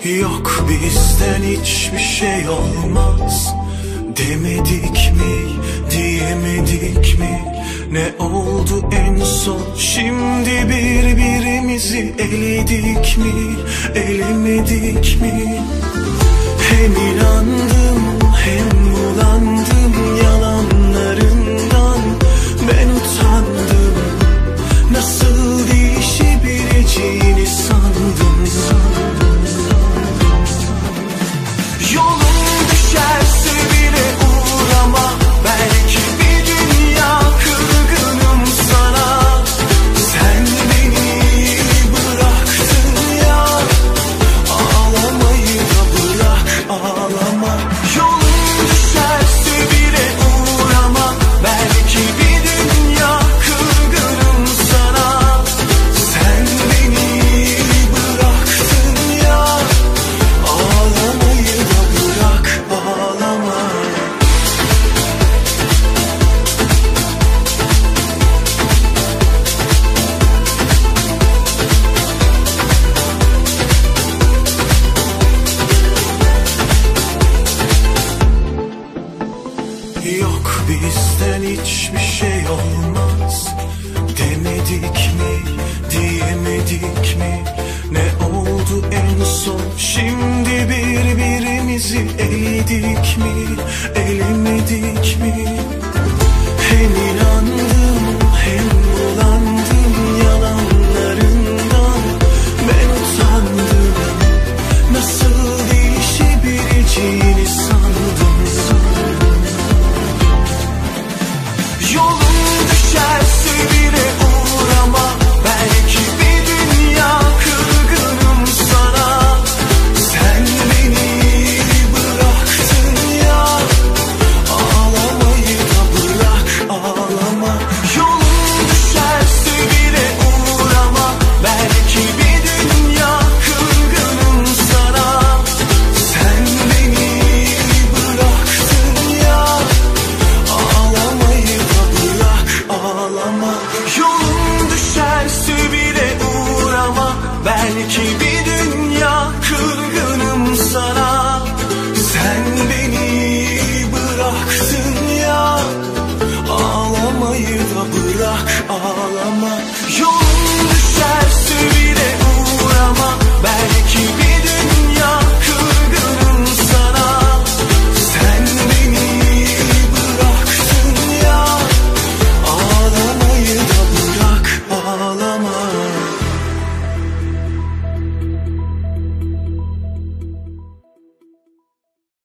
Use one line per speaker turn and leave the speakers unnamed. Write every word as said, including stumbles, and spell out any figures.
Yok bizden hiçbir şey olmaz demedik mi, diyemedik mi? Ne oldu en son, şimdi birbirimizi eledik mi, elemedik mi? Hem inandım hem bulandım yalanlarından. Ben utandım, nasıl değişebileceğini sandım. Yolun düşerse bile uğrama, belki bir dünya kırgınım sana. Sen beni bıraktın ya, ağlamayı da bırak, ağlama. Yolun düşerse bile uğrama, belki bir dünya kırgınım sana. Sen beni bıraktın ya, ağlamayı da bırak, ağlama. Yok bizden hiçbir şey olmaz demedik mi, diyemedik mi? Ne oldu en son, şimdi birbirimizi eledik mi, elemedik mi? Hem inandım hem bulandım yalanlarından. Ben utandım, nasıl değişebileceğini sandım. Yolun düşerse